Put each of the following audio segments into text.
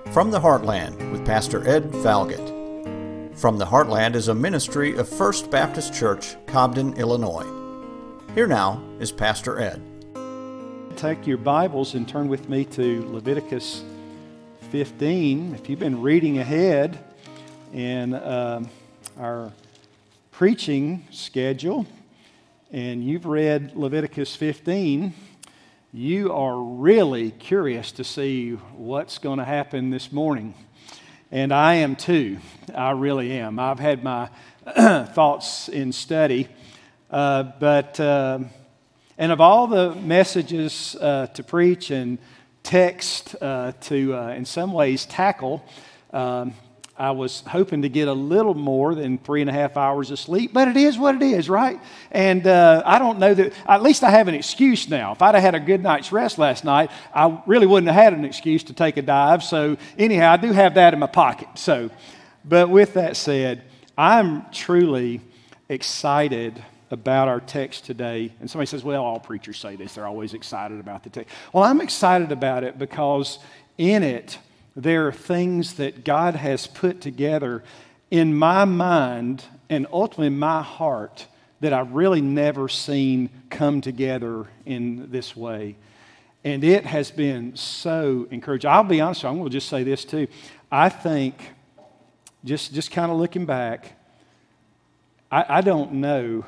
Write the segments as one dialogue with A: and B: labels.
A: From the Heartland with Pastor Ed Falgett. From the Heartland is a ministry of First Baptist Church, Cobden, Illinois. Here now is Pastor Ed.
B: Take your Bibles and turn with me to Leviticus 15. If you've been reading ahead in our preaching schedule and you've read Leviticus 15, you are really curious to see what's going to happen this morning. And I am too. I really am. I've had my thoughts in study. And of all the messages to preach and text to, in some ways, tackle, I was hoping to get a little more than 3.5 hours of sleep, but it is what it is, right? And I don't know that, at least I have an excuse now. If I'd have had a good night's rest last night, I really wouldn't have had an excuse to take a dive. So anyhow, I do have that in my pocket. But with that said, I'm truly excited about our text today. And somebody says, well, all preachers say this. They're always excited about the text. Well, I'm excited about it because in it, there are things that God has put together in my mind and ultimately in my heart that I've really never seen come together in this way. And it has been so encouraging. I'll be honest with you, I'm going to just say this too. I think, just kind of looking back, I don't know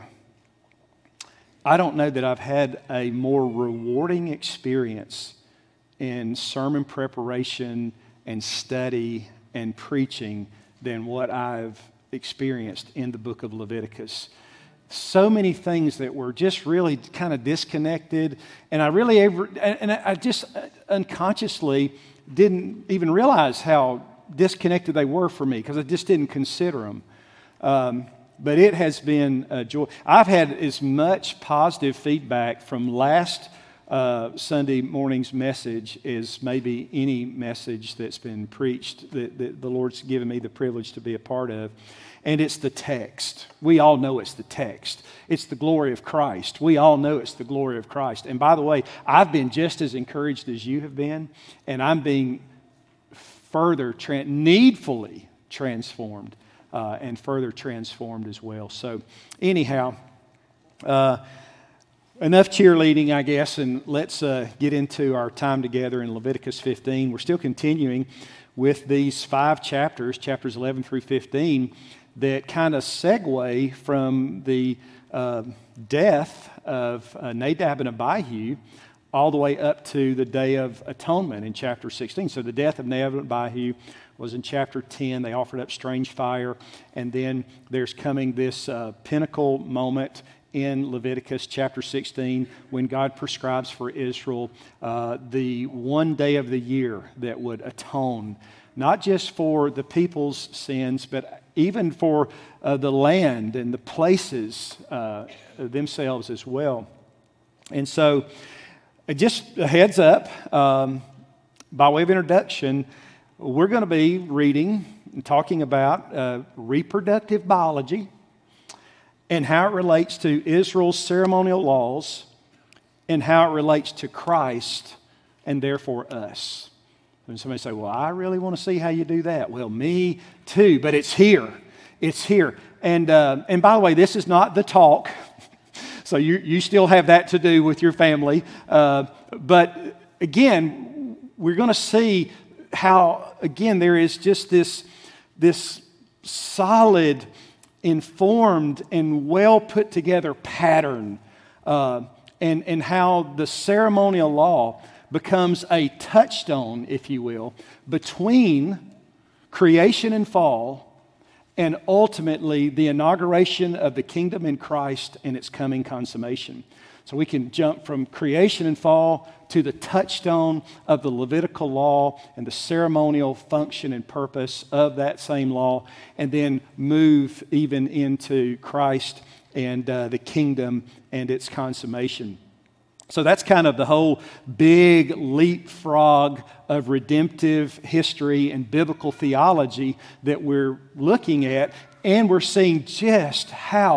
B: that I've had a more rewarding experience in sermon preparation and study and preaching than what I've experienced in the book of Leviticus. So many things that were just really kind of disconnected, and I just unconsciously didn't even realize how disconnected they were for me because I just didn't consider them. But it has been a joy. I've had as much positive feedback from last Sunday morning's message is maybe any message that's been preached that the Lord's given me the privilege to be a part of. And it's the text. We all know it's the text. It's the glory of Christ. We all know it's the glory of Christ. And by the way, I've been just as encouraged as you have been, and I'm being further needfully transformed and further transformed as well. So anyhow, enough cheerleading, I guess, and let's get into our time together in Leviticus 15. We're still continuing with these 5 chapters, chapters 11 through 15, that kind of segue from the death of Nadab and Abihu all the way up to the Day of Atonement in chapter 16. So the death of Nadab and Abihu was in chapter 10. They offered up strange fire, and then there's coming this pinnacle moment in Leviticus chapter 16 when God prescribes for Israel the one day of the year that would atone, not just for the people's sins, but even for the land and the places themselves as well. And so, just a heads up, by way of introduction, we're going to be reading and talking about reproductive biology and how it relates to Israel's ceremonial laws and how it relates to Christ and therefore us. And somebody say, well, I really want to see how you do that. Well, me too, but it's here. It's here. And by the way, this is not the talk. So you still have that to do with your family. But again, we're going to see how, again, there is just this solid, informed, and well put together pattern, and how the ceremonial law becomes a touchstone, if you will, between creation and fall, and ultimately the inauguration of the kingdom in Christ and its coming consummation. So we can jump from creation and fall to the touchstone of the Levitical law and the ceremonial function and purpose of that same law, and then move even into Christ and the kingdom and its consummation. So that's kind of the whole big leapfrog of redemptive history and biblical theology that we're looking at, and we're seeing just how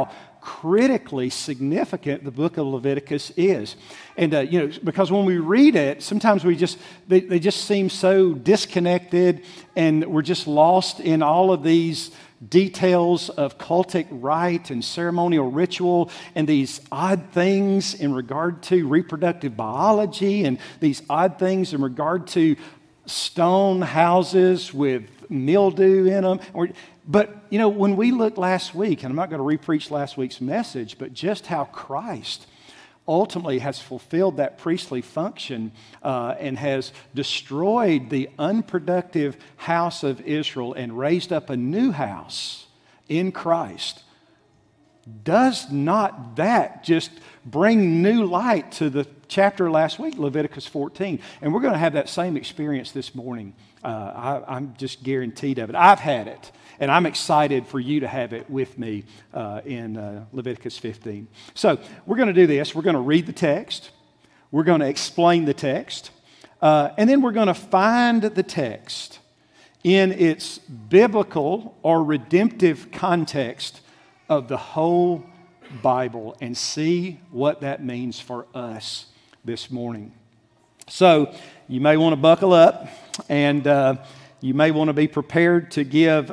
B: critically significant the book of Leviticus is. And, because when we read it, sometimes they just seem so disconnected, and we're just lost in all of these details of cultic rite and ceremonial ritual and these odd things in regard to reproductive biology and these odd things in regard to stone houses with mildew in them. But, when we looked last week, and I'm not going to re-preach last week's message, but just how Christ ultimately has fulfilled that priestly function and has destroyed the unproductive house of Israel and raised up a new house in Christ. Does not that just bring new light to the chapter last week, Leviticus 14? And we're going to have that same experience this morning. I'm just guaranteed of it. I've had it. And I'm excited for you to have it with me in Leviticus 15. So we're going to do this. We're going to read the text. We're going to explain the text. And then we're going to find the text in its biblical or redemptive context of the whole Bible and see what that means for us this morning. So you may want to buckle up, and you may want to be prepared to give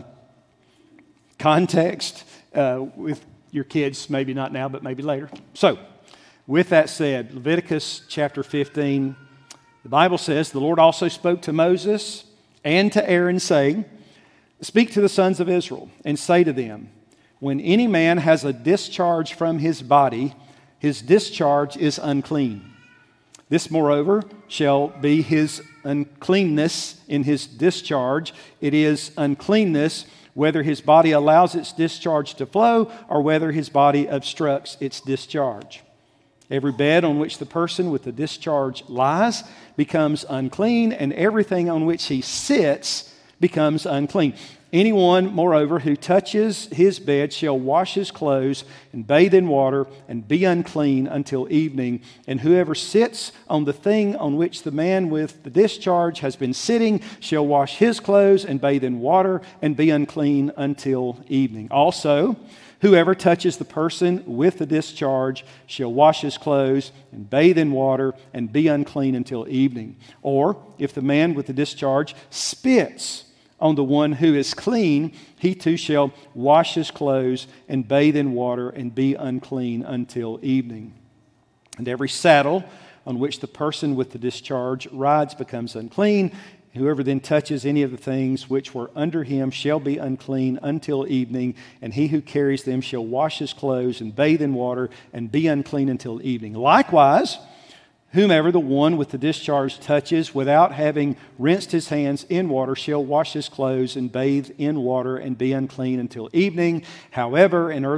B: context with your kids, maybe not now, but maybe later. So, with that said, Leviticus chapter 15, the Bible says, "The Lord also spoke to Moses and to Aaron, saying, Speak to the sons of Israel, and say to them, When any man has a discharge from his body, his discharge is unclean. This, moreover, shall be his uncleanness in his discharge. It is uncleanness whether his body allows its discharge to flow or whether his body obstructs its discharge. Every bed on which the person with the discharge lies becomes unclean, and everything on which he sits becomes unclean. Anyone, moreover, who touches his bed shall wash his clothes and bathe in water and be unclean until evening. And whoever sits on the thing on which the man with the discharge has been sitting shall wash his clothes and bathe in water and be unclean until evening. Also, whoever touches the person with the discharge shall wash his clothes and bathe in water and be unclean until evening. Or, if the man with the discharge spits on the one who is clean, he too shall wash his clothes and bathe in water and be unclean until evening. And every saddle on which the person with the discharge rides becomes unclean. Whoever then touches any of the things which were under him shall be unclean until evening, and he who carries them shall wash his clothes and bathe in water and be unclean until evening. Likewise, whomever the one with the discharge touches without having rinsed his hands in water shall wash his clothes and bathe in water and be unclean until evening. However, an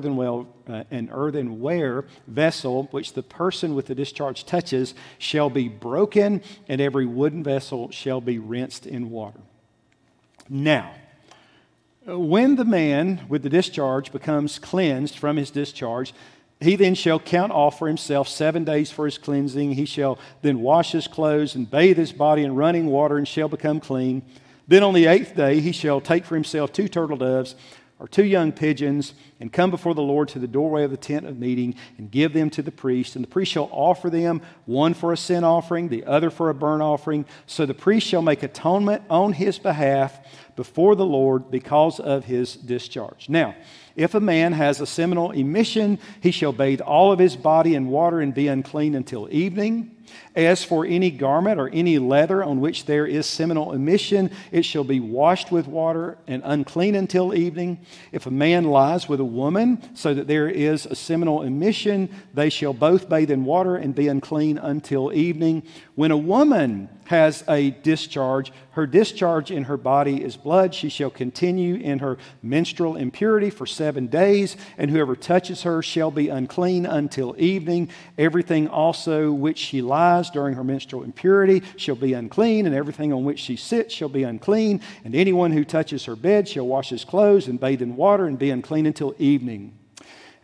B: earthenware vessel which the person with the discharge touches shall be broken, and every wooden vessel shall be rinsed in water. Now, when the man with the discharge becomes cleansed from his discharge, he then shall count off for himself 7 days for his cleansing. He shall then wash his clothes and bathe his body in running water and shall become clean. Then on the 8th day he shall take for himself 2 turtle doves or 2 young pigeons and come before the Lord to the doorway of the tent of meeting and give them to the priest. And the priest shall offer them, one for a sin offering, the other for a burnt offering. So the priest shall make atonement on his behalf before the Lord because of his discharge. Now, if a man has a seminal emission, he shall bathe all of his body in water and be unclean until evening. As for any garment or any leather on which there is seminal emission, it shall be washed with water and unclean until evening. If a man lies with a woman so that there is a seminal emission, they shall both bathe in water and be unclean until evening. When a woman has a discharge, her discharge in her body is blood. She shall continue in her menstrual impurity for 7 days, and whoever touches her shall be unclean until evening. Everything also which she lies during her menstrual impurity shall be unclean, and everything on which she sits shall be unclean. And anyone who touches her bed shall wash his clothes and bathe in water and be unclean until evening.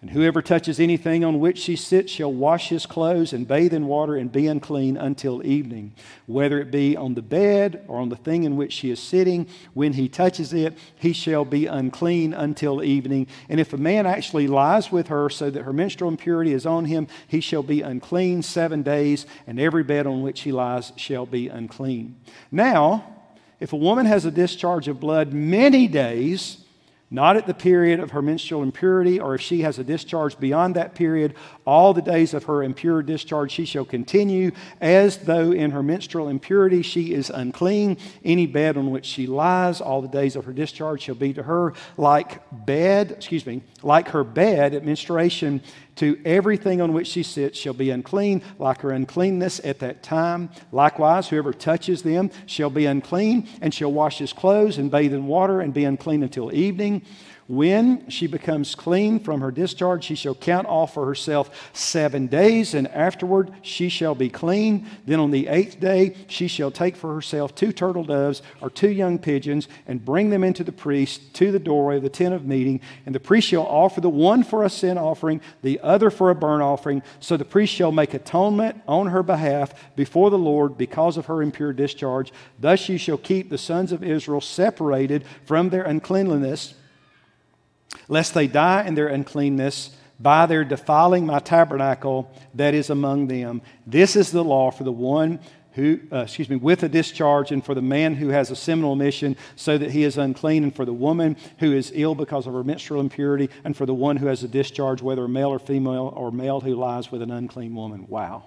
B: And whoever touches anything on which she sits shall wash his clothes and bathe in water and be unclean until evening. Whether it be on the bed or on the thing in which she is sitting, when he touches it, he shall be unclean until evening. And if a man actually lies with her so that her menstrual impurity is on him, he shall be unclean 7 days, and every bed on which he lies shall be unclean. Now, if a woman has a discharge of blood many days, not at the period of her menstrual impurity, or if she has a discharge beyond that period, all the days of her impure discharge she shall continue, as though in her menstrual impurity she is unclean. Any bed on which she lies, all the days of her discharge shall be to her like her bed at menstruation. To everything on which she sits shall be unclean, like her uncleanness at that time. Likewise, whoever touches them shall be unclean, and shall wash his clothes and bathe in water and be unclean until evening. When she becomes clean from her discharge, she shall count off for herself 7 days, and afterward she shall be clean. Then on the 8th day she shall take for herself 2 turtle doves or 2 young pigeons, and bring them into the priest to the doorway of the tent of meeting. And the priest shall offer the one for a sin offering, the other for a burnt offering. So the priest shall make atonement on her behalf before the Lord because of her impure discharge. Thus you shall keep the sons of Israel separated from their uncleanliness, lest they die in their uncleanness by their defiling my tabernacle that is among them. This is the law for the one who, with a discharge, and for the man who has a seminal emission, so that he is unclean, and for the woman who is ill because of her menstrual impurity, and for the one who has a discharge, whether male or female, or male who lies with an unclean woman. Wow.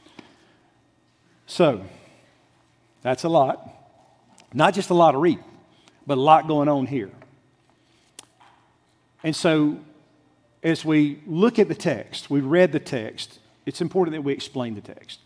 B: So, that's a lot. Not just a lot to read, but a lot going on here. And so, as we look at the text, we read the text, it's important that we explain the text.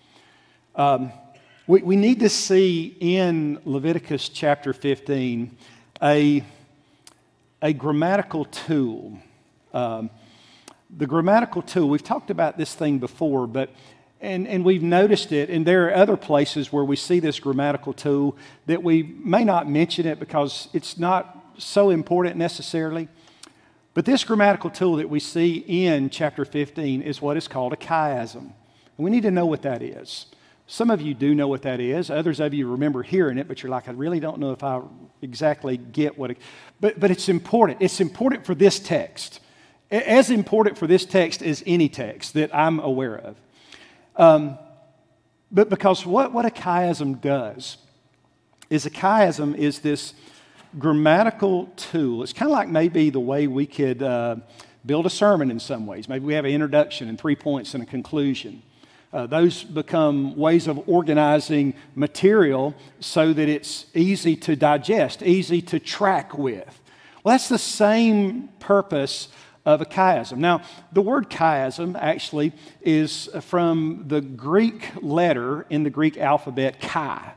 B: We need to see in Leviticus chapter 15 a grammatical tool. The grammatical tool, we've talked about this thing before, but and we've noticed it, and there are other places where we see this grammatical tool that we may not mention it because it's not so important necessarily. But this grammatical tool that we see in chapter 15 is what is called a chiasm. And we need to know what that is. Some of you do know what that is. Others of you remember hearing it, but you're like, I really don't know if I exactly get what it... But it's important. It's important for this text. As important for this text as any text that I'm aware of. But because what a chiasm does is a chiasm is this grammatical tool. It's kind of like maybe the way we could build a sermon in some ways. Maybe we have an introduction and 3 points and a conclusion. Those become ways of organizing material so that it's easy to digest, easy to track with. Well, that's the same purpose of a chiasm. Now, the word chiasm actually is from the Greek letter in the Greek alphabet, chi.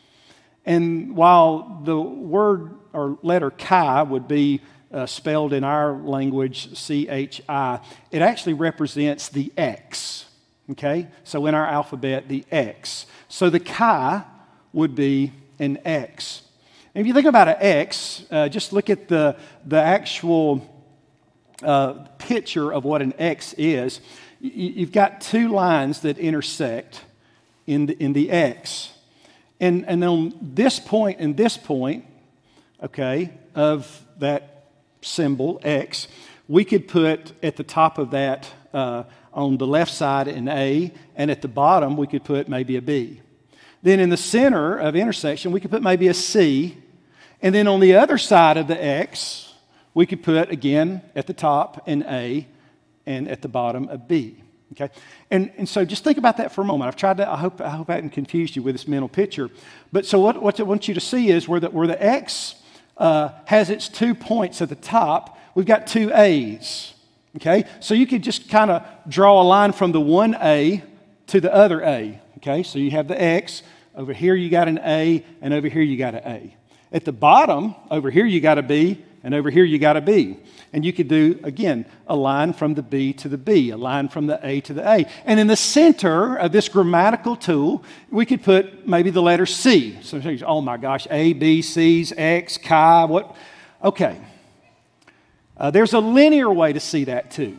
B: And while the word or letter chi would be spelled in our language C-H-I, it actually represents the X. Okay? So in our alphabet, the X. So the chi would be an X. And if you think about an X, just look at the actual picture of what an X is. You've got 2 lines that intersect in the X. And on this point and this point, okay, of that symbol, X, we could put at the top of that, on the left side, an A, and at the bottom, we could put maybe a B. Then in the center of intersection, we could put maybe a C, and then on the other side of the X, we could put, again, at the top, an A, and at the bottom, a B. Okay, and so just think about that for a moment. I've tried to. I hope I haven't confused you with this mental picture. But so what I want you to see is where the X has its 2 points at the top. We've got 2 A's. Okay, so you could just kind of draw a line from the one A to the other A. Okay, so you have the X over here. You got an A, and over here you got an A. At the bottom, over here you got a B, and over here you got a B. And you could do, again, a line from the B to the B, a line from the A to the A. And in the center of this grammatical tool, we could put maybe the letter C. So, oh my gosh, A, B, C's, X, chi, what? Okay. There's a linear way to see that too.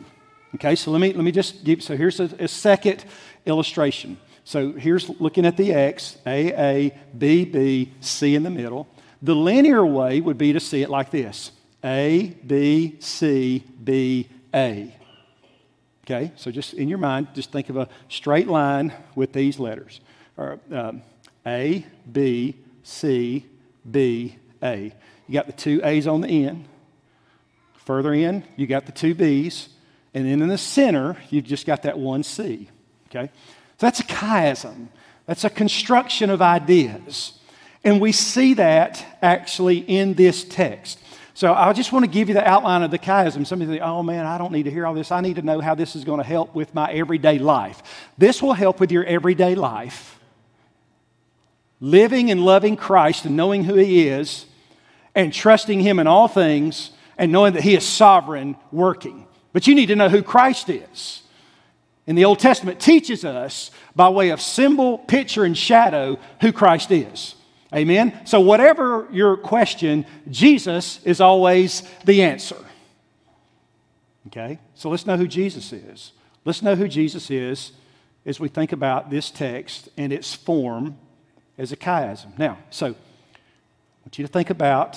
B: Okay, so let me just give, so here's a second illustration. So here's looking at the X, A, B, B, C in the middle. The linear way would be to see it like this: A, B, C, B, A. Okay, so just in your mind, just think of a straight line with these letters. Or, A, B, C, B, A. You got the two A's on the end. Further in, you got the two B's. And then in the center, you've just got that one C. Okay? So that's a chiasm. That's a construction of ideas. And we see that actually in this text. So I just want to give you the outline of the chiasm. Some of you think, oh man, I don't need to hear all this. I need to know how this is going to help with my everyday life. This will help with your everyday life. Living and loving Christ and knowing who He is and trusting Him in all things and knowing that He is sovereign working. But you need to know who Christ is. And the Old Testament teaches us by way of symbol, picture, and shadow who Christ is. Amen? So whatever your question, Jesus is always the answer. Okay? So let's know who Jesus is. Let's know who Jesus is as we think about this text and its form as a chiasm. Now, so I want you to think about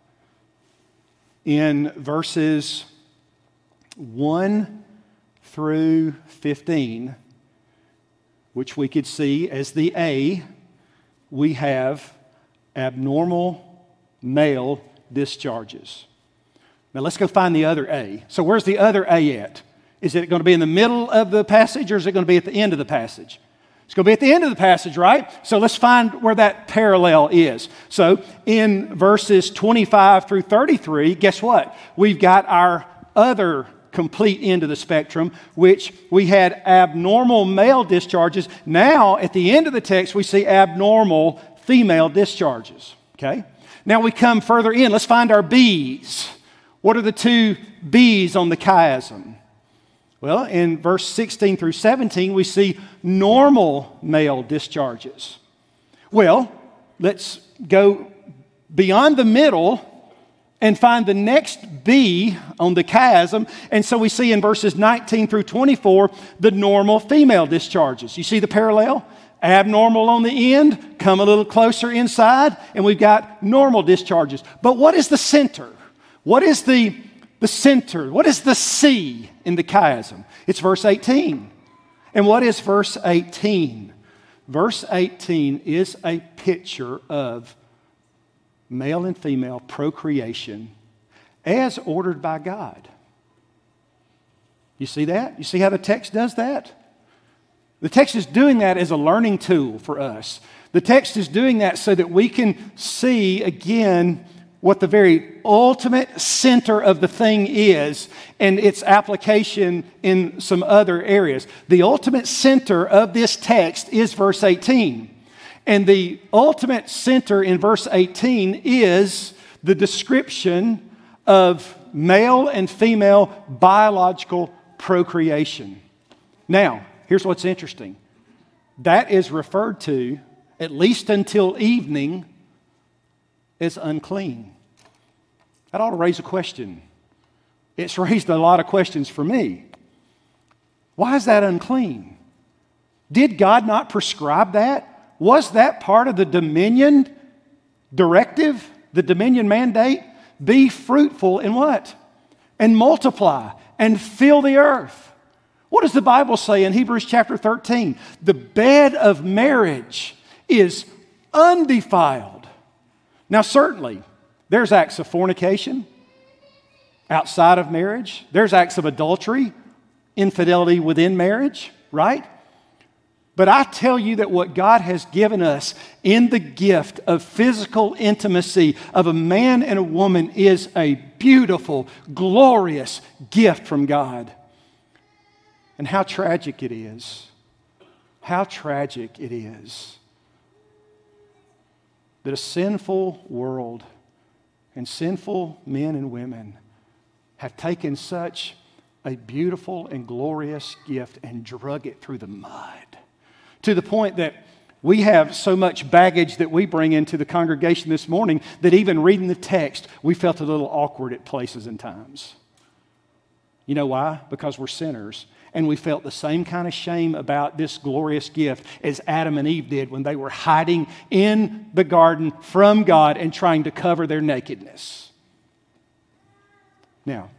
B: in verses 1 through 15, which we could see as the A, we have abnormal male discharges. Now let's go find the other A. So where's the other A at? Is it going to be in the middle of the passage or is it going to be at the end of the passage? It's going to be at the end of the passage, right? So let's find where that parallel is. So in verses 25 through 33, guess what? We've got our other complete end of the spectrum, which we had abnormal male discharges. Now, at the end of the text, we see abnormal female discharges. Okay? Now we come further in. Let's find our B's. What are the two B's on the chiasm? Well, in verse 16 through 17, we see normal male discharges. Well, let's go beyond the middle and find the next B on the chiasm. And so we see in verses 19 through 24, the normal female discharges. You see the parallel? Abnormal on the end, come a little closer inside, and we've got normal discharges. But what is the center? What is the center? What is the C in the chiasm? It's verse 18. And what is verse 18? Verse 18 is a picture of male and female procreation as ordered by God. You see that? You see how the text does that? The text is doing that as a learning tool for us. The text is doing that so that we can see again what the very ultimate center of the thing is and its application in some other areas. The ultimate center of this text is verse 18. And the ultimate center in verse 18 is the description of male and female biological procreation. Now, here's what's interesting. That is referred to, at least until evening, as unclean. That ought to raise a question. It's raised a lot of questions for me. Why is that unclean? Did God not prescribe that? Was that part of the dominion directive, the dominion mandate? Be fruitful in what? And multiply and fill the earth. What does the Bible say in Hebrews chapter 13? The bed of marriage is undefiled. Now, certainly, there's acts of fornication outside of marriage. There's acts of adultery, infidelity within marriage, right? But I tell you that what God has given us in the gift of physical intimacy of a man and a woman is a beautiful, glorious gift from God. And how tragic it is. How tragic it is that a sinful world and sinful men and women have taken such a beautiful and glorious gift and drug it through the mud. To the point that we have so much baggage that we bring into the congregation this morning that even reading the text, we felt a little awkward at places and times. You know why? Because we're sinners. And we felt the same kind of shame about this glorious gift as Adam and Eve did when they were hiding in the garden from God and trying to cover their nakedness. Now,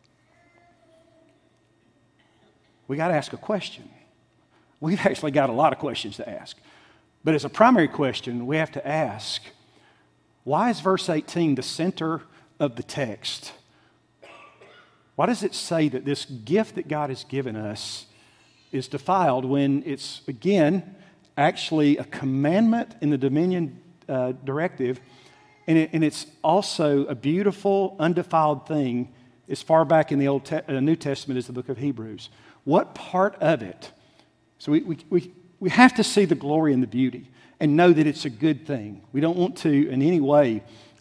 B: we got to ask a question. We've actually got a lot of questions to ask. But as a primary question, we have to ask, why is verse 18 the center of the text? Why does it say that this gift that God has given us is defiled when it's, again, actually a commandment in the dominion directive, and it's also a beautiful, undefiled thing as far back in the New Testament as the book of Hebrews? What part of it? So we have to see the glory and the beauty and know that it's a good thing. We don't want to in any way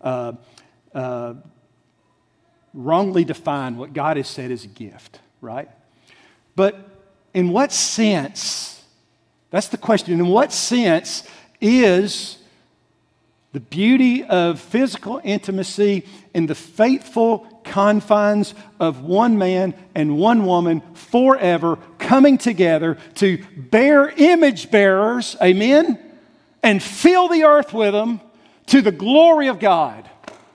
B: wrongly define what God has said is a gift, right? But in what sense, that's the question, in what sense is the beauty of physical intimacy in the faithful confines of one man and one woman forever coming together to bear image bearers, amen, and fill the earth with them to the glory of God?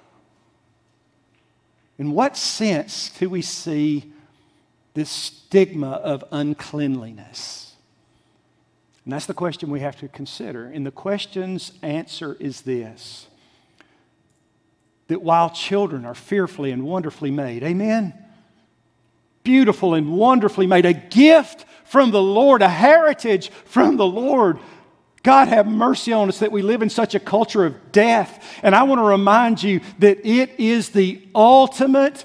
B: In what sense do we see this stigma of uncleanliness? And that's the question we have to consider. And the question's answer is this: that while children are fearfully and wonderfully made, amen? Beautiful and wonderfully made, a gift from the Lord, a heritage from the Lord. God have mercy on us that we live in such a culture of death. And I want to remind you that it is the ultimate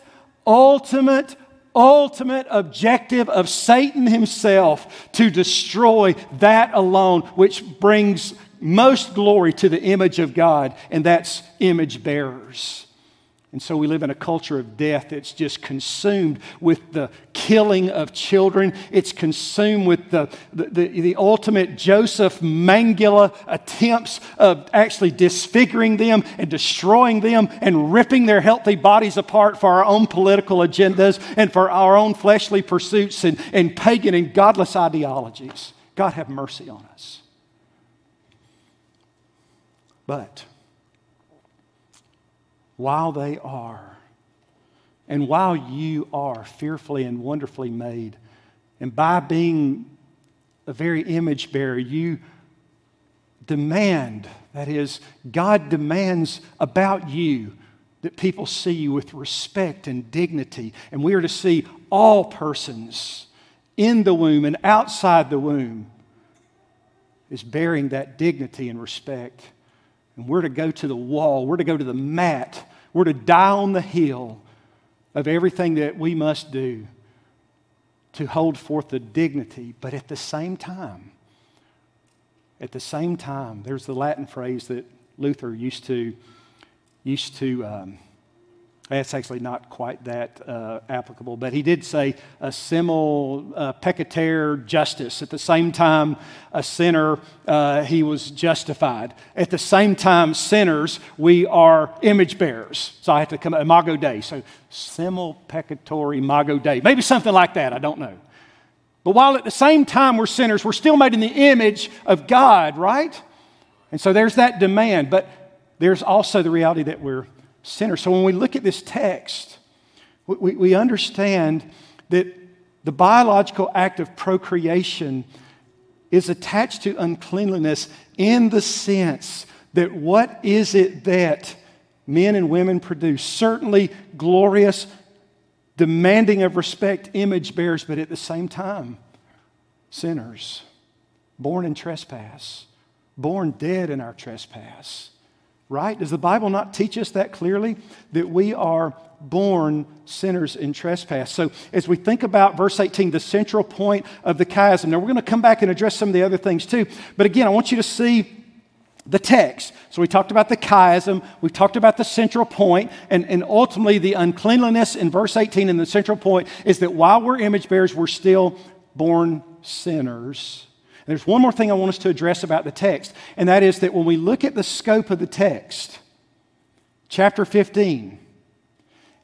B: objective of Satan himself to destroy that alone, which brings most glory to the image of God, and that's image bearers. And so we live in a culture of death that's just consumed with the killing of children. It's consumed with the ultimate Joseph Mengele attempts of actually disfiguring them and destroying them and ripping their healthy bodies apart for our own political agendas and for our own fleshly pursuits and pagan and godless ideologies. God have mercy on us. But while they are, and while you are fearfully and wonderfully made, and by being a very image bearer, you demand, that is, God demands about you that people see you with respect and dignity. And we are to see all persons in the womb and outside the womb as bearing that dignity and respect. And we're to go to the wall. We're to go to the mat. We're to die on the hill of everything that we must do to hold forth the dignity. But at the same time, there's the Latin phrase that Luther used to it's actually not quite that applicable, but he did say a simul peccator justus. At the same time, a sinner, he was justified. At the same time, sinners, we are image bearers. So I have to come, imago Dei. So simul peccator imago Dei. Maybe something like that, I don't know. But while at the same time we're sinners, we're still made in the image of God, right? And so there's that demand, but there's also the reality that we're sinners. So when we look at this text, we understand that the biological act of procreation is attached to uncleanliness in the sense that what is it that men and women produce? Certainly glorious, demanding of respect image bearers, but at the same time, sinners, born in trespass, born dead in our trespass. Right? Does the Bible not teach us that clearly? That we are born sinners in trespass. So as we think about verse 18, the central point of the chiasm. Now we're going to come back and address some of the other things too. But again, I want you to see the text. So we talked about the chiasm. We talked about the central point. And ultimately the uncleanliness in verse 18 and the central point is that while we're image bearers, we're still born sinners. There's one more thing I want us to address about the text, and that is that when we look at the scope of the text, chapter 15,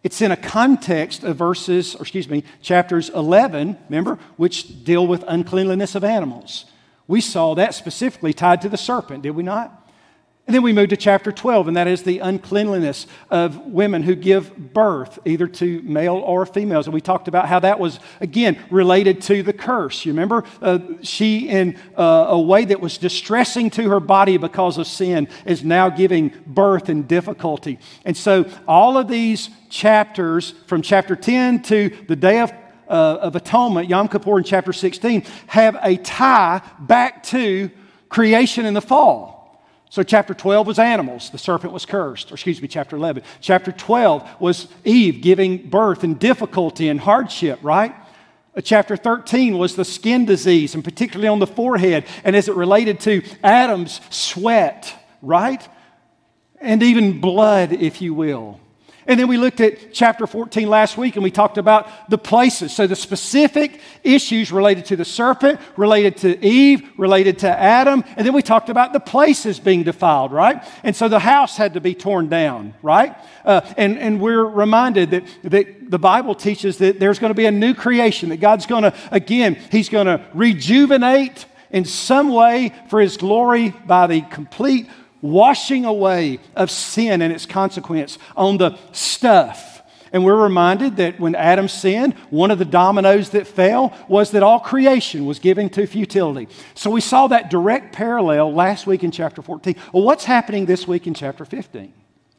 B: It's in a context of chapters 11, remember, which deal with uncleanliness of animals. We saw that specifically tied to the serpent, did we not? And then we move to chapter 12, and that is the uncleanliness of women who give birth, either to male or females. And we talked about how that was, again, related to the curse. You remember? She, in a way that was distressing to her body because of sin, is now giving birth in difficulty. And so all of these chapters, from chapter 10 to the Day of Atonement, Yom Kippur in chapter 16, have a tie back to creation and the fall. So chapter 12 was animals. The serpent was cursed. Chapter 11. Chapter 12 was Eve giving birth in difficulty and hardship, right? Chapter 13 was the skin disease, and particularly on the forehead, and as it related to Adam's sweat, right? And even blood, if you will. And then we looked at chapter 14 last week, and we talked about the places. So the specific issues related to the serpent, related to Eve, related to Adam. And then we talked about the places being defiled, right? And so the house had to be torn down, right? And we're reminded that the Bible teaches that there's going to be a new creation, that God's going to, again, He's going to rejuvenate in some way for His glory by the complete washing away of sin and its consequence on the stuff. And we're reminded that when Adam sinned, one of the dominoes that fell was that all creation was given to futility. So we saw that direct parallel last week in chapter 14. Well, what's happening this week in chapter 15?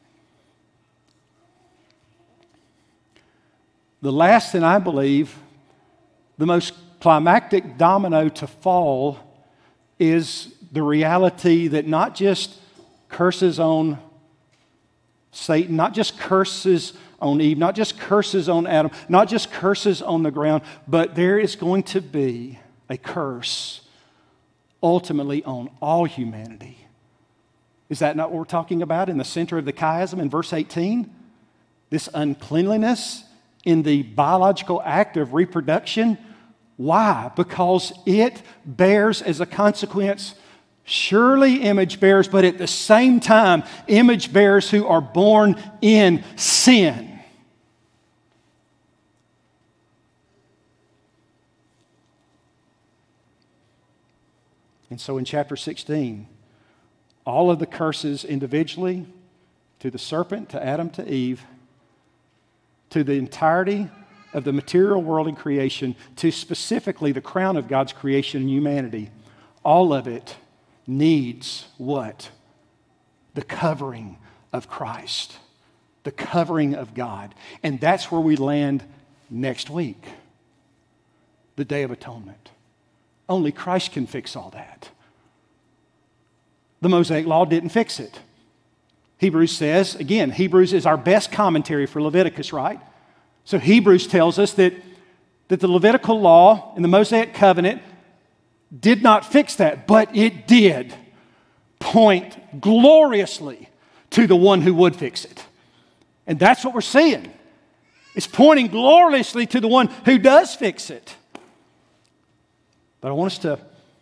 B: The last, and I believe, the most climactic domino to fall is the reality that not just curses on Satan, not just curses on Eve, not just curses on Adam, not just curses on the ground, but there is going to be a curse ultimately on all humanity. Is that not what we're talking about in the center of the chiasm in verse 18? This uncleanliness in the biological act of reproduction. Why? Because it bears as a consequence surely image bearers, but at the same time, image bearers who are born in sin. And so in chapter 16, all of the curses individually, to the serpent, to Adam, to Eve, to the entirety of the material world and creation, to specifically the crown of God's creation and humanity, all of it needs what? The covering of Christ, the covering of God. And that's where we land next week, the Day of Atonement. Only Christ can fix all that. The Mosaic Law didn't fix it. Hebrews says, again, Hebrews is our best commentary for Leviticus, right? So Hebrews tells us that the Levitical law and the Mosaic covenant did not fix that, but it did point gloriously to the one who would fix it. And that's what we're seeing. It's pointing gloriously to the one who does fix it. But I want us to,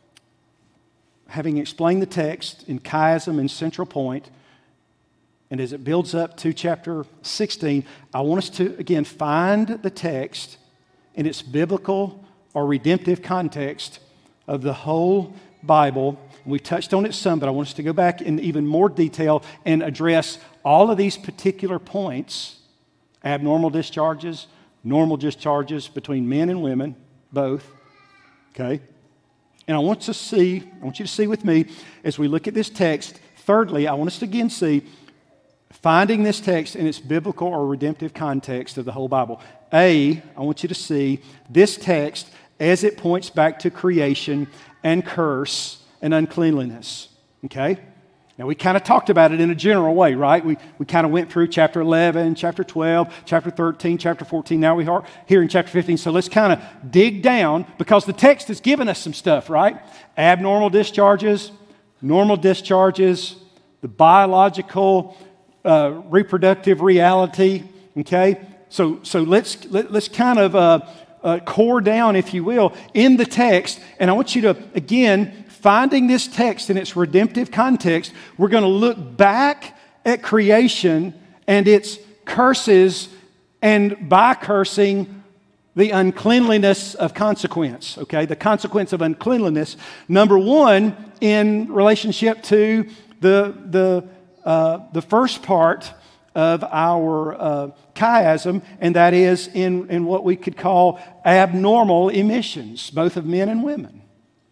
B: having explained the text in chiasm and central point, and as it builds up to chapter 16, I want us to, again, find the text in its biblical or redemptive context of the whole Bible. We touched on it some, but I want us to go back in even more detail and address all of these particular points: abnormal discharges, normal discharges between men and women, both. Okay? And I want you to see with me as we look at this text. Thirdly, I want us to again see finding this text in its biblical or redemptive context of the whole Bible. I want you to see this text as it points back to creation and curse and uncleanliness. Okay? Now, we kind of talked about it in a general way, right? We kind of went through chapter 11, chapter 12, chapter 13, chapter 14. Now we are here in chapter 15. So let's kind of dig down, because the text has given us some stuff, right? Abnormal discharges, normal discharges, the biological reproductive reality. Okay? So let's kind of core down, if you will, in the text. And I want you to, again, finding this text in its redemptive context, we're going to look back at creation and its curses and by cursing, the uncleanliness of consequence, okay? The consequence of uncleanliness. Number one, in relationship to the first part of our chiasm, and that is in what we could call abnormal emissions, both of men and women.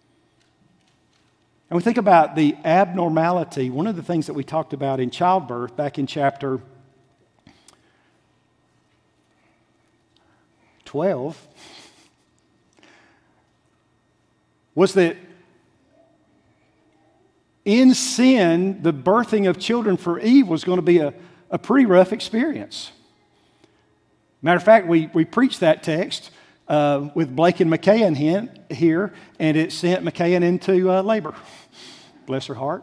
B: And we think about the abnormality. One of the things that we talked about in childbirth back in chapter 12 was that in sin, the birthing of children for Eve was going to be a pretty rough experience. Matter of fact, we preached that text with Blake and McKayan here, and it sent McKayan into labor. Bless her heart.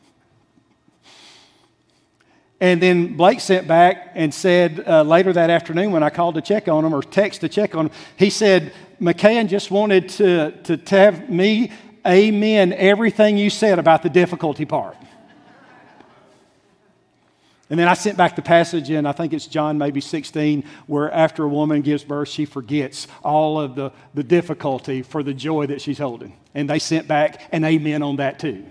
B: And then Blake sent back and said later that afternoon when I called to check on him, or text to check on him, he said, McKayan just wanted to have me amen everything you said about the difficulty part. And then I sent back the passage in, I think it's John maybe 16, where after a woman gives birth, she forgets all of the difficulty for the joy that she's holding. And they sent back an amen on that too.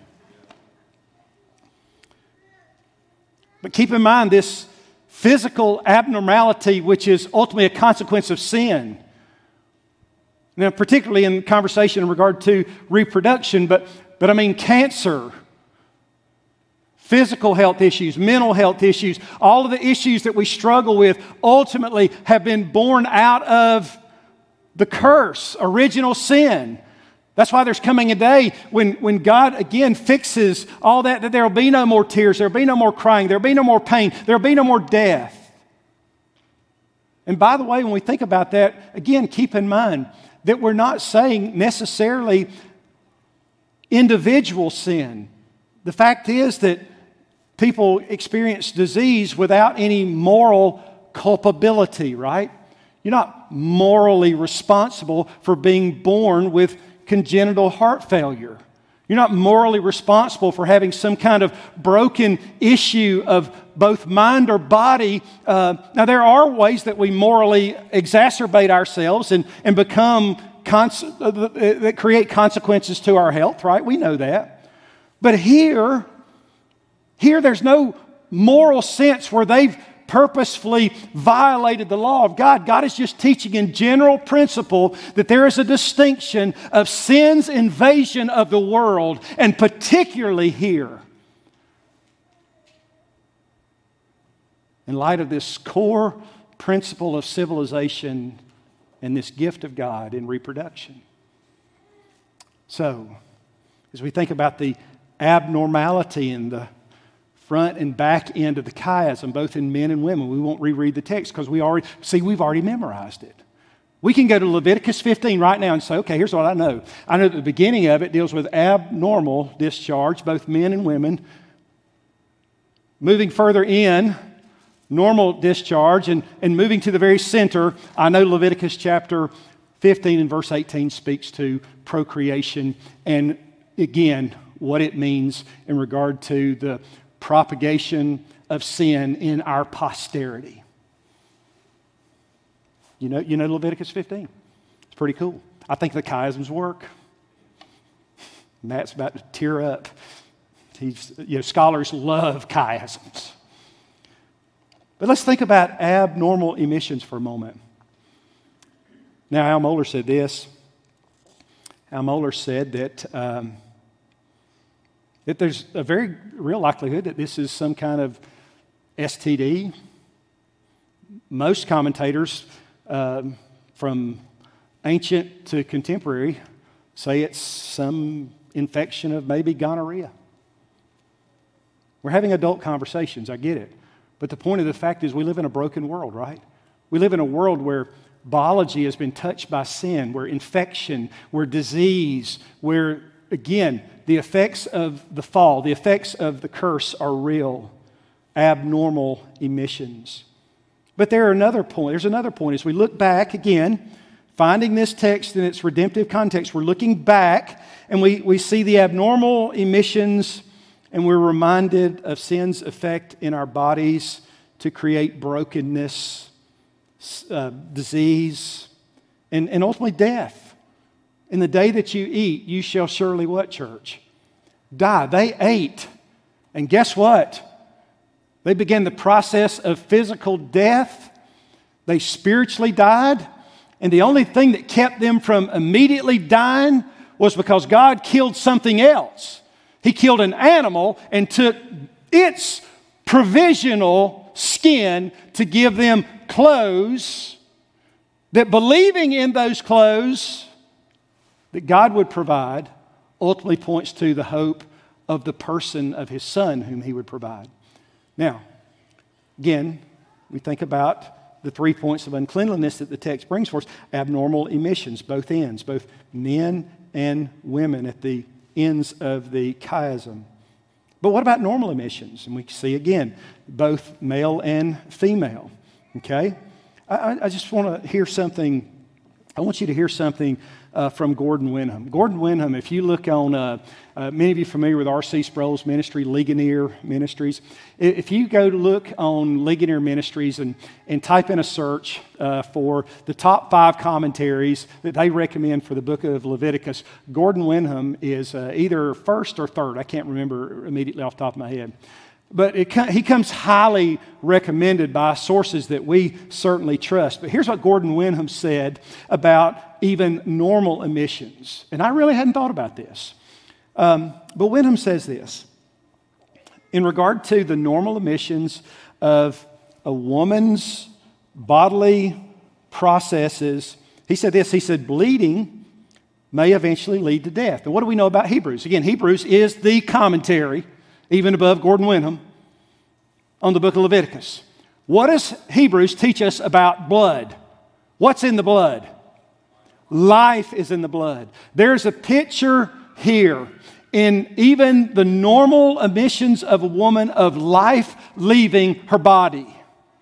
B: But keep in mind this physical abnormality, which is ultimately a consequence of sin. Now, particularly in conversation in regard to reproduction, but I mean cancer, physical health issues, mental health issues, all of the issues that we struggle with ultimately have been born out of the curse, original sin. That's why there's coming a day when God again fixes all that there will be no more tears, there will be no more crying, there will be no more pain, there will be no more death. And by the way, when we think about that, again, keep in mind that we're not saying necessarily individual sin. The fact is that people experience disease without any moral culpability, right? You're not morally responsible for being born with congenital heart failure. You're not morally responsible for having some kind of broken issue of both mind or body. Now, there are ways that we morally exacerbate ourselves and become that create consequences to our health, right? We know that. But here there's no moral sense where they've purposefully violated the law of God. God is just teaching in general principle that there is a distinction of sin's invasion of the world, and particularly here, in light of this core principle of civilization and this gift of God in reproduction. So, as we think about the abnormality in the front and back end of the chiasm, both in men and women, we won't reread the text because we've already memorized it. We can go to Leviticus 15 right now and say, okay, here's what I know. I know that the beginning of it deals with abnormal discharge, both men and women. Moving further in, normal discharge, and moving to the very center, I know Leviticus chapter 15 and verse 18 speaks to procreation and, again, what it means in regard to the propagation of sin in our posterity. You know Leviticus 15? It's pretty cool. I think the chiasms work. Matt's about to tear up. Scholars love chiasms. But let's think about abnormal emissions for a moment. Now, Al Mohler said this. Al Mohler said that there's a very real likelihood that this is some kind of STD. Most commentators, from ancient to contemporary, say it's some infection of maybe gonorrhea. We're having adult conversations, I get it. But the point of the fact is we live in a broken world, right? We live in a world where biology has been touched by sin, where infection, where disease, where, again, the effects of the fall, the effects of the curse are real, abnormal emissions. But there's another point. As we look back again, finding this text in its redemptive context, we're looking back and we see the abnormal emissions and we're reminded of sin's effect in our bodies to create brokenness, disease, and ultimately death. In the day that you eat, you shall surely what, church? Die. They ate. And guess what? They began the process of physical death. They spiritually died. And the only thing that kept them from immediately dying was because God killed something else. He killed an animal and took its provisional skin to give them clothes, that believing in those clothes that God would provide ultimately points to the hope of the person of His Son whom He would provide. Now, again, we think about the 3 points of uncleanliness that the text brings for us. Abnormal emissions, both ends, both men and women at the ends of the chiasm. But what about normal emissions? And we see again, both male and female. Okay? I just want to hear something. I want you to hear something from Gordon Wenham. Gordon Wenham, if you look on, many of you are familiar with R.C. Sproul's ministry, Ligonier Ministries. If you go to look on Ligonier Ministries and type in a search for the top 5 commentaries that they recommend for the book of Leviticus, Gordon Wenham is either first or third. I can't remember immediately off the top of my head. But he comes highly recommended by sources that we certainly trust. But here's what Gordon Wenham said about even normal emissions. And I really hadn't thought about this. But Wenham says this. In regard to the normal emissions of a woman's bodily processes, he said this. He said, bleeding may eventually lead to death. And what do we know about Hebrews? Again, Hebrews is the commentary, even above Gordon Wenham, on the book of Leviticus. What does Hebrews teach us about blood? What's in the blood? Life is in the blood. There's a picture here in even the normal emissions of a woman of life leaving her body.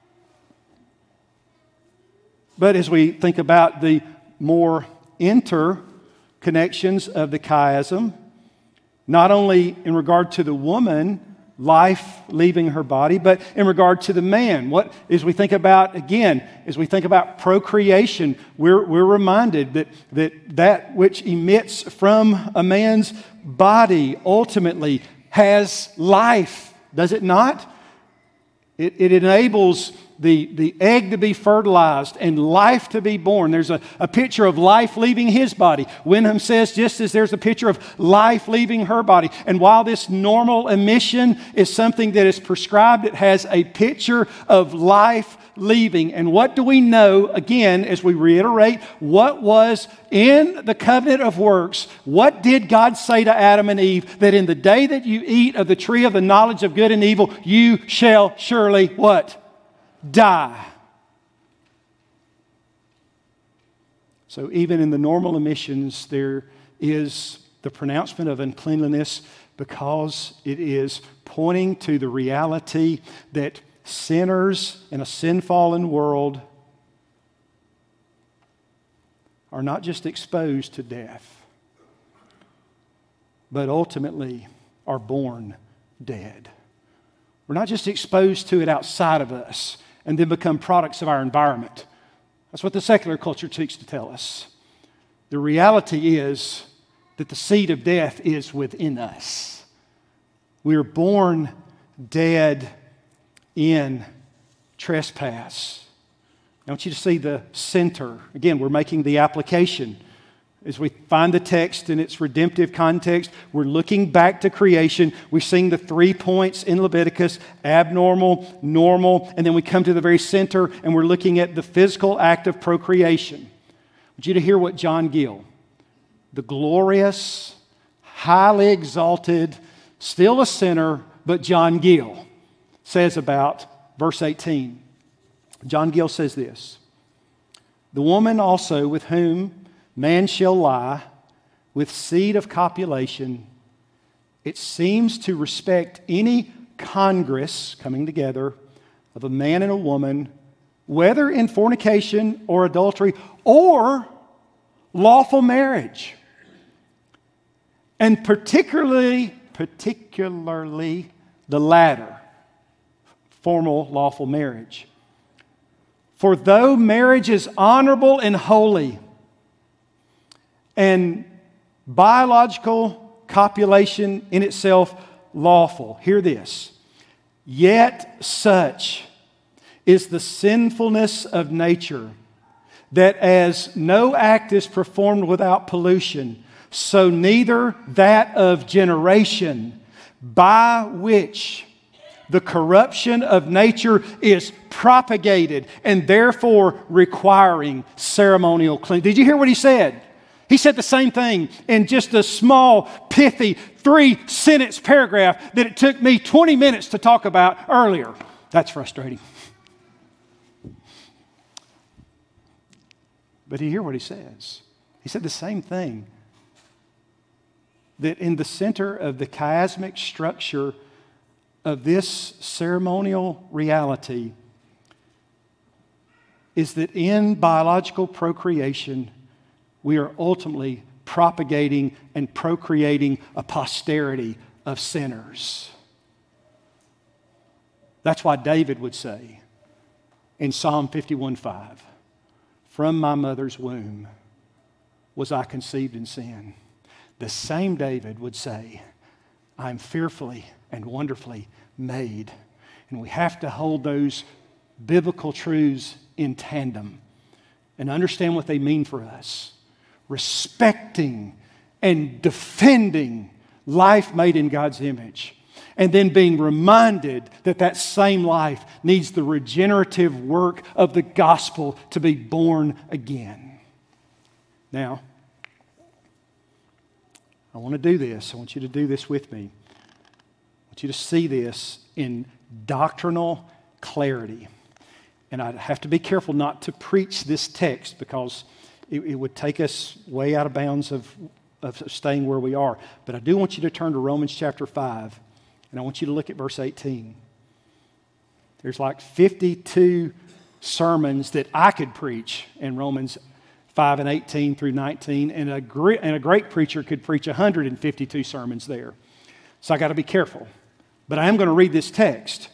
B: But as we think about the more interconnections of the chiasm, not only in regard to the woman, life leaving her body, but in regard to the man. As we think about procreation, we're reminded that which emits from a man's body ultimately has life, does it not? It enables the egg to be fertilized and life to be born. There's a picture of life leaving his body. Wenham says just as there's a picture of life leaving her body. And while this normal emission is something that is prescribed, it has a picture of life leaving. And what do we know, again, as we reiterate, what was in the covenant of works? What did God say to Adam and Eve? That in the day that you eat of the tree of the knowledge of good and evil, you shall surely what? Die. So even in the normal emissions, there is the pronouncement of uncleanliness because it is pointing to the reality that sinners in a sin-fallen world are not just exposed to death, but ultimately are born dead. We're not just exposed to it outside of us and then become products of our environment. That's what the secular culture seeks to tell us. The reality is that the seed of death is within us. We are born dead in trespass. I want you to see the center. Again, we're making the application. As we find the text in its redemptive context, we're looking back to creation. We're seeing the 3 points in Leviticus, abnormal, normal, and then we come to the very center and we're looking at the physical act of procreation. I want you to hear what John Gill, the glorious, highly exalted, still a sinner, but John Gill, says about verse 18. John Gill says this, "The woman also with whom man shall lie, with seed of copulation, it seems to respect any congress coming together of a man and a woman, whether in fornication or adultery or lawful marriage, and particularly the latter, formal lawful marriage. For though marriage is honorable and holy, and biological copulation in itself lawful, hear this, yet such is the sinfulness of nature, that as no act is performed without pollution, so neither that of generation, by which the corruption of nature is propagated and therefore requiring ceremonial cleansing. Did you hear what he said? He said the same thing in just a small, pithy, 3-sentence paragraph that it took me 20 minutes to talk about earlier. That's frustrating. But you hear what he says. He said the same thing. That in the center of the chiasmic structure of this ceremonial reality is that in biological procreation, we are ultimately propagating and procreating a posterity of sinners. That's why David would say in Psalm 51:5, from my mother's womb was I conceived in sin. The same David would say, I'm fearfully and wonderfully made. And we have to hold those biblical truths in tandem and understand what they mean for us. Respecting and defending life made in God's image. And then being reminded that that same life needs the regenerative work of the gospel to be born again. Now, I want to do this. I want you to do this with me. I want you to see this in doctrinal clarity. And I have to be careful not to preach this text because it would take us way out of bounds of staying where we are. But I do want you to turn to Romans chapter 5, and I want you to look at verse 18. There's like 52 sermons that I could preach in Romans 5 and 18 through 19, and a great preacher could preach 152 sermons there. So I got to be careful. But I am going to read this text.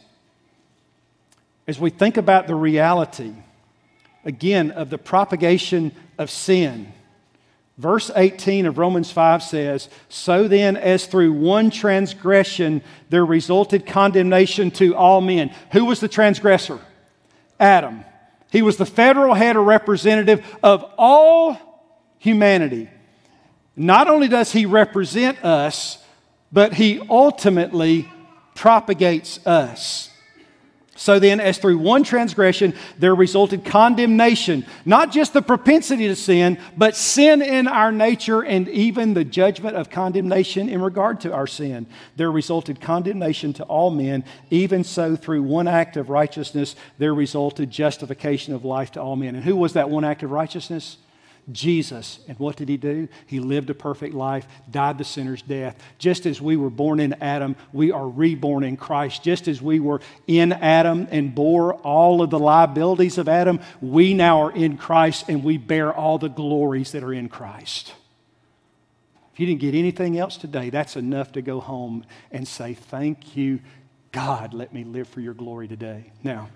B: As we think about the reality, again, of the propagation of sin, verse 18 of Romans 5 says, so then as through one transgression there resulted condemnation to all men. Who was the transgressor? Adam. He was the federal head or representative of all humanity. Not only does he represent us, but he ultimately propagates us. So then, as through one transgression there resulted condemnation, not just the propensity to sin, but sin in our nature and even the judgment of condemnation in regard to our sin. There resulted condemnation to all men, even so through one act of righteousness there resulted justification of life to all men. And who was that one act of righteousness? Jesus. And what did he do? He lived a perfect life, died the sinner's death. Just as we were born in Adam, we are reborn in Christ. Just as we were in Adam and bore all of the liabilities of Adam, we now are in Christ and we bear all the glories that are in Christ. If you didn't get anything else today, that's enough to go home and say, thank you, God, let me live for your glory today. Now,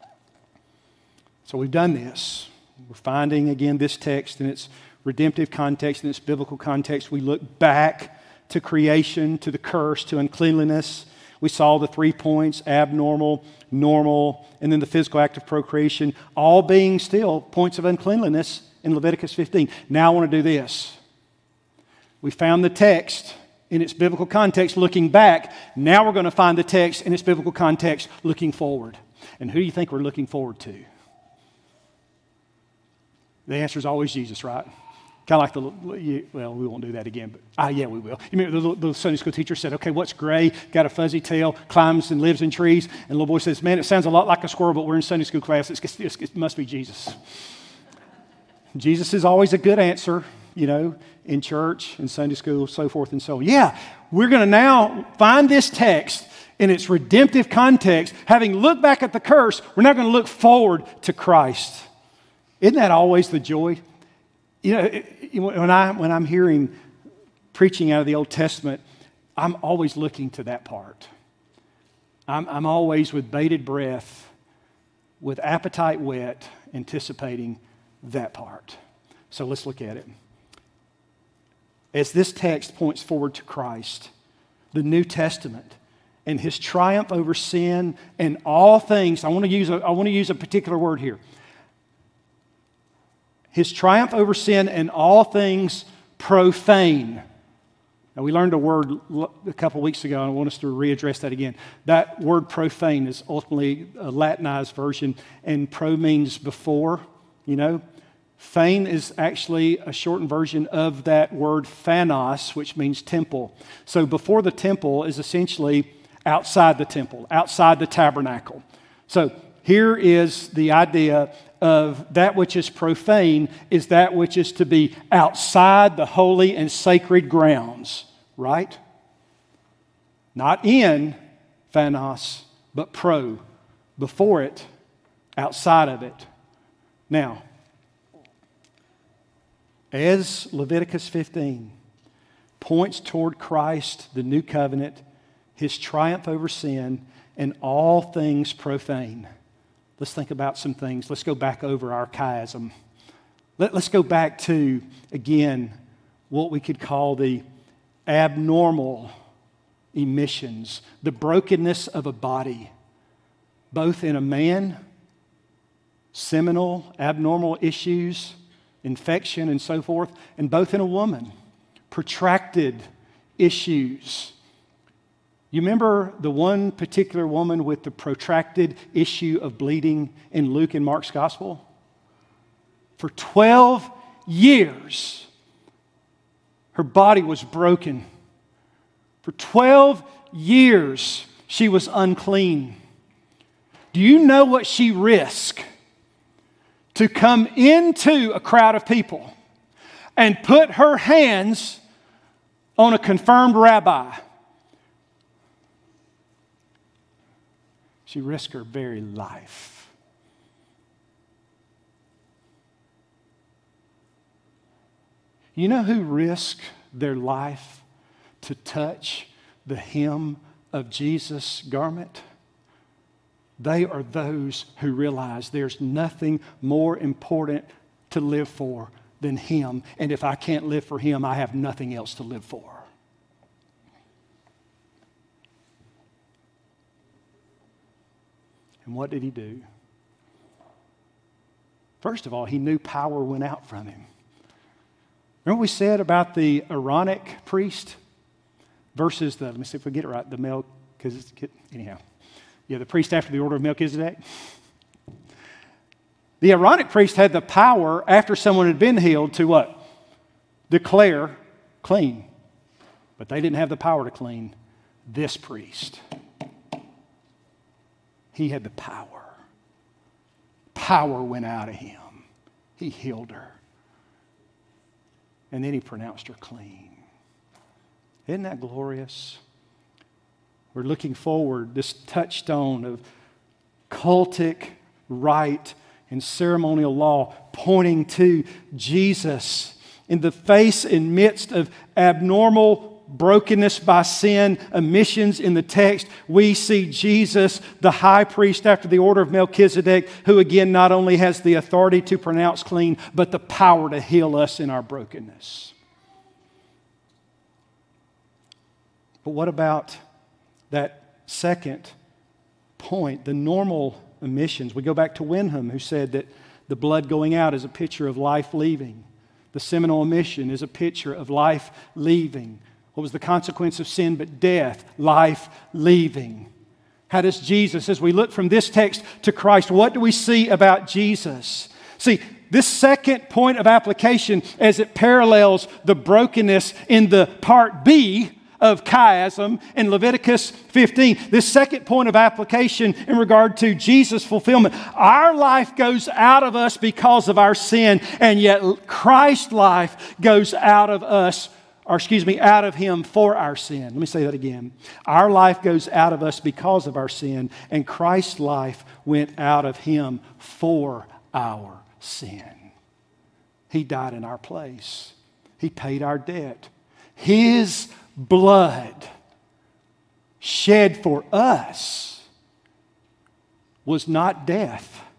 B: so we've done this. We're finding, again, this text in its redemptive context, in its biblical context. We look back to creation, to the curse, to uncleanliness. We saw the 3 points, abnormal, normal, and then the physical act of procreation, all being still points of uncleanliness in Leviticus 15. Now I want to do this. We found the text in its biblical context looking back. Now we're going to find the text in its biblical context looking forward. And who do you think we're looking forward to? The answer is always Jesus, right? Kind of like well, we won't do that again, but yeah, we will. You remember the Sunday school teacher said, okay, what's gray, got a fuzzy tail, climbs and lives in trees? And the little boy says, man, it sounds a lot like a squirrel, but we're in Sunday school class. It must be Jesus. Jesus is always a good answer, in church, in Sunday school, so forth and so on. Yeah, we're going to now find this text in its redemptive context. Having looked back at the curse, we're now going to look forward to Christ. Isn't that always the joy? When I'm hearing preaching out of the Old Testament, I'm always looking to that part. I'm always with bated breath with appetite whet, anticipating that part. So let's look at it. As this text points forward to Christ, the New Testament, and his triumph over sin and all things, I want to use a particular word here. His triumph over sin and all things profane. Now, we learned a word a couple weeks ago, and I want us to readdress that again. That word profane is ultimately a Latinized version, and pro means before, Fane is actually a shortened version of that word phanos, which means temple. So before the temple is essentially outside the temple, outside the tabernacle. So here is the idea of that which is profane is that which is to be outside the holy and sacred grounds, right? Not in phanos, but pro, before it, outside of it. Now, as Leviticus 15 points toward Christ, the new covenant, his triumph over sin, and all things profane, let's think about some things. Let's go back over our chiasm. Let's go back to, again, what we could call the abnormal emissions, the brokenness of a body, both in a man, seminal, abnormal issues, infection and so forth, and both in a woman, protracted issues. You remember the one particular woman with the protracted issue of bleeding in Luke and Mark's gospel? For 12 years, her body was broken. For 12 years, she was unclean. Do you know what she risked? To come into a crowd of people and put her hands on a confirmed rabbi. She risked her very life. You know who risked their life to touch the hem of Jesus' garment? They are those who realize there's nothing more important to live for than Him. And if I can't live for Him, I have nothing else to live for. And what did He do? First of all, He knew power went out from Him. Remember what we said about the Aaronic priest versus the, let me see if we get it right, the Melchizedek, anyhow. Yeah, the priest after the order of Melchizedek. The Aaronic priest had the power after someone had been healed to what? Declare clean. But they didn't have the power to clean this priest. He had the power. Power went out of him. He healed her. And then he pronounced her clean. Isn't that glorious? We're looking forward, this touchstone of cultic rite and ceremonial law pointing to Jesus in the face and midst of abnormal brokenness by sin, emissions in the text. We see Jesus, the high priest after the order of Melchizedek, who again not only has the authority to pronounce clean, but the power to heal us in our brokenness. But what about that second point, the normal emissions? We go back to Wenham, who said that the blood going out is a picture of life leaving. The seminal emission is a picture of life leaving. What was the consequence of sin but death? Life leaving. How does Jesus, as we look from this text to Christ, what do we see about Jesus? See, this second point of application, as it parallels the brokenness in the part B of chiasm in Leviticus 15. This second point of application in regard to Jesus' fulfillment. Our life goes out of us because of our sin, and yet Christ's life goes out of us, out of Him for our sin. Let me say that again. Our life goes out of us because of our sin, and Christ's life went out of Him for our sin. He died in our place. He paid our debt. His blood shed for us was not death.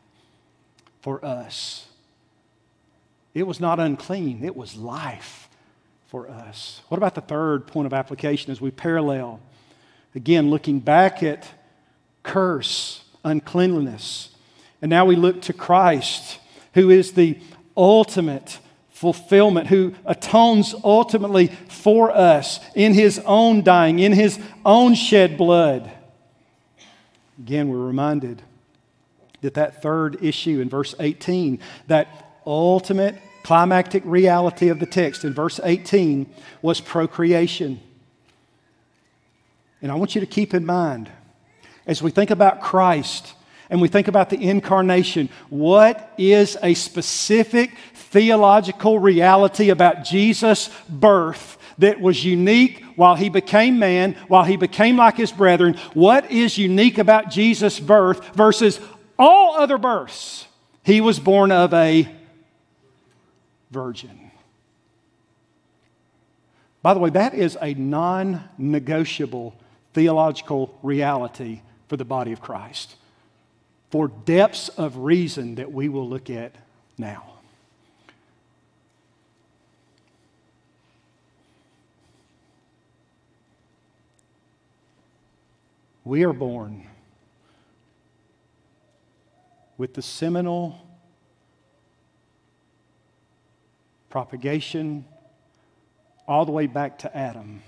B: for us. It was not unclean, it was life for us. What about the third point of application as we parallel? Again, looking back at curse, uncleanliness. And now we look to Christ, who is the ultimate fulfillment, who atones ultimately for us in His own dying, in His own shed blood. Again, we're reminded that third issue in verse 18, that ultimate climactic reality of the text in verse 18 was procreation. And I want you to keep in mind, as we think about Christ and we think about the incarnation, what is a specific theological reality about Jesus' birth that was unique while He became man, while He became like His brethren? What is unique about Jesus' birth versus all other births? He was born of a virgin. By the way, that is a non-negotiable theological reality for the body of Christ, for depths of reason that we will look at now. We are born with the seminal propagation all the way back to Adam.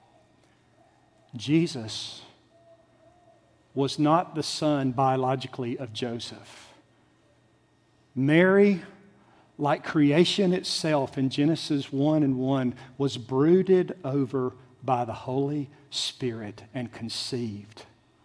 B: Jesus was not the son biologically of Joseph. Mary, like creation itself in Genesis 1:1, was brooded over by the Holy Spirit and conceived.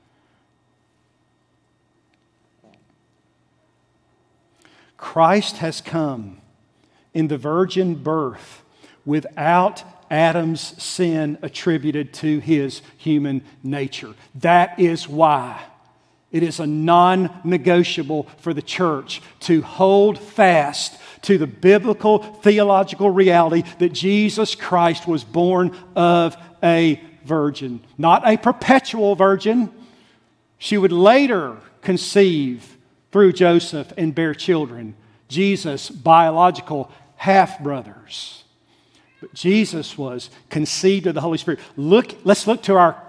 B: Christ has come in the virgin birth without Adam's sin attributed to his human nature. That is why it is a non-negotiable for the church to hold fast to the biblical theological reality that Jesus Christ was born of a virgin. Not a perpetual virgin. She would later conceive through Joseph and bear children. Jesus' biological half-brothers. But Jesus was conceived of the Holy Spirit. Let's look to our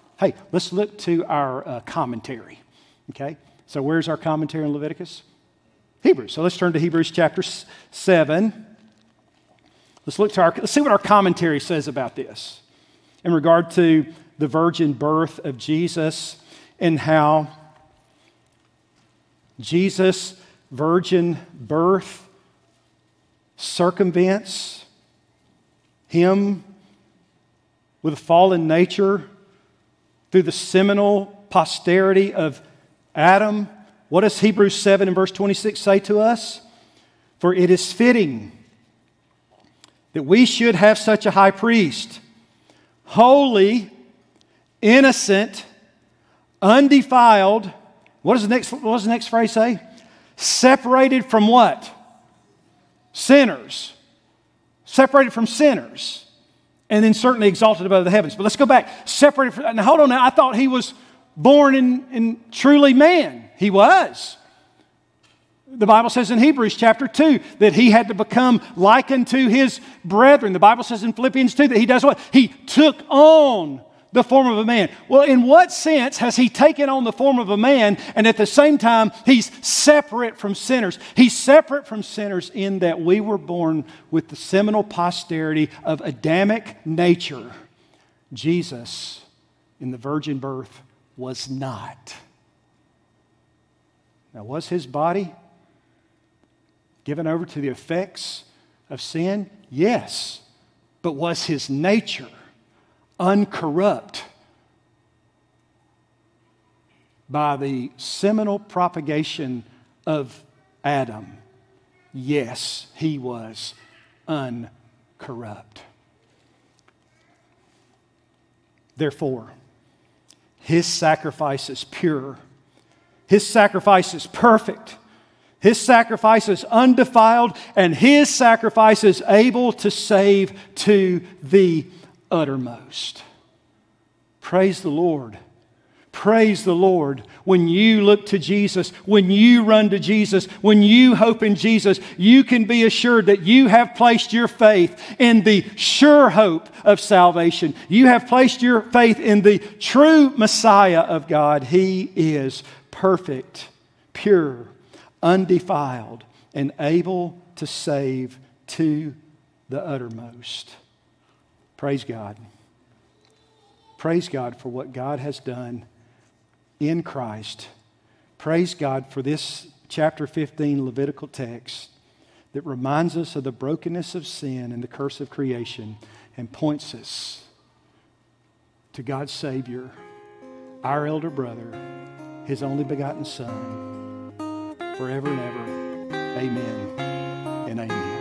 B: commentary. Okay? So where's our commentary on Leviticus? Hebrews. So let's turn to Hebrews chapter 7. Let's see what our commentary says about this in regard to the virgin birth of Jesus and how Jesus' virgin birth circumvents Him with a fallen nature through the seminal posterity of Adam. What does Hebrews 7 and verse 26 say to us? For it is fitting that we should have such a high priest, holy, innocent, undefiled. What does the next phrase say? Separated from what? Sinners. Separated from sinners. And then certainly exalted above the heavens. But let's go back. Separated from... Now hold on now. I thought He was born in truly man. He was. The Bible says in Hebrews chapter 2 that He had to become like unto His brethren. The Bible says in Philippians 2 that He does what? He took on the form of a man. Well, in what sense has He taken on the form of a man and at the same time He's separate from sinners? He's separate from sinners in that we were born with the seminal posterity of Adamic nature. Jesus, in the virgin birth, was not. Now, was His body given over to the effects of sin? Yes. But was His nature uncorrupt by the seminal propagation of Adam? Yes, He was uncorrupt. Therefore, His sacrifice is pure. His sacrifice is perfect. His sacrifice is undefiled, and His sacrifice is able to save to the uttermost. Praise the Lord. Praise the Lord. When you look to Jesus, when you run to Jesus, when you hope in Jesus, you can be assured that you have placed your faith in the sure hope of salvation. You have placed your faith in the true Messiah of God. He is perfect, pure, undefiled, and able to save to the uttermost. Praise God. Praise God for what God has done in Christ. Praise God for this chapter 15 Levitical text that reminds us of the brokenness of sin and the curse of creation and points us to God's Savior, our elder brother, His only begotten Son, forever and ever. Amen and amen.